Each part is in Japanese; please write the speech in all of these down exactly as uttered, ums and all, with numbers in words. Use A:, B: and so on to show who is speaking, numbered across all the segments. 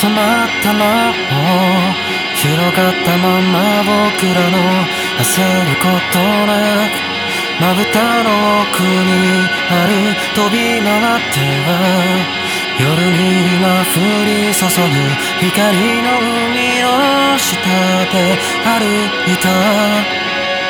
A: 収まったまま広がったまま僕らの焦ることなくまぶたの奥にある飛び回っては夜に今降り注ぐ光の海の下で歩いた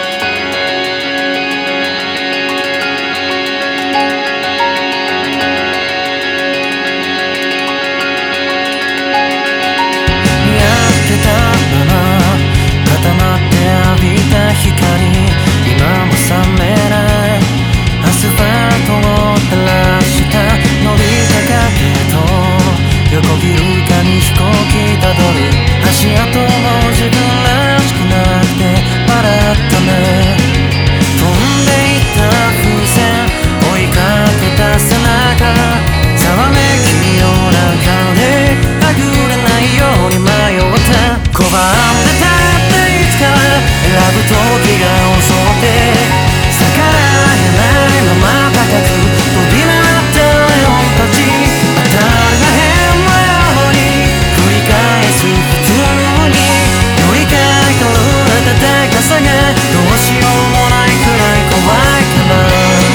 A: 光今も覚めないアスファルトを照らした伸びた影と横切る紙飛行機たどる足跡も自分らしくなくて笑ったね飛んでいった風船追いかけた背中ざわめきの中ではぐれないように迷った拒んでたっていつか選ぶ時が襲って逆らえないまま高く飛び回ったレオンたち当たりが変のように繰り返す普通に寄りかいとる暖かさがどうしようもないくらい怖いから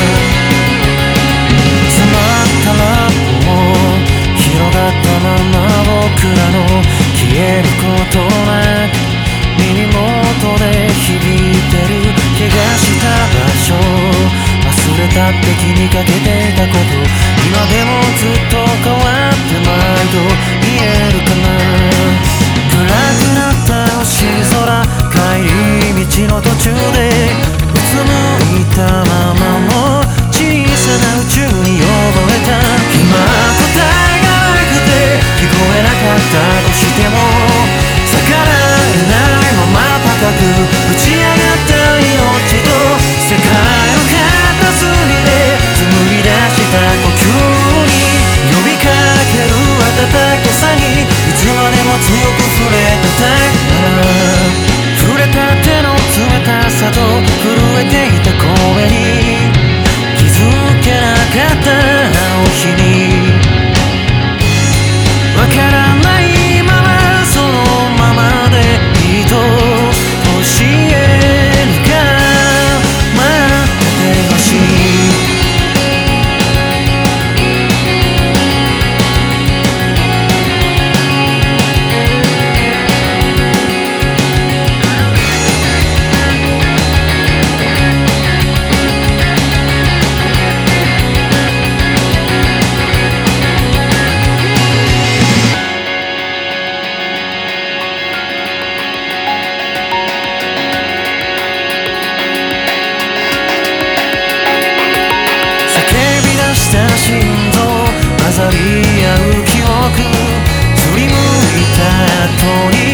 A: 詰まったラップを広がったまま僕らの消えることなく耳元で響いてる怪我した場所忘れたって気にかけていたこと今でもずっと変わって毎度言えるかな暗くなった星空帰り道の途中でうつむいたままも小さな宇宙に溺れた今答えがなくて聞こえなかったとしても逆らえないまま高く打ち上がった命と世界の片隅で紡ぎ出した呼吸に呼びかける温かさにいつまでも強く触れてたいなら触れた手の冷たさと震えていた声に気づけなかったあの日にわからないままそのままでいいと教えるから待ってほしい心臓混ざり合う記憶振り向いた後に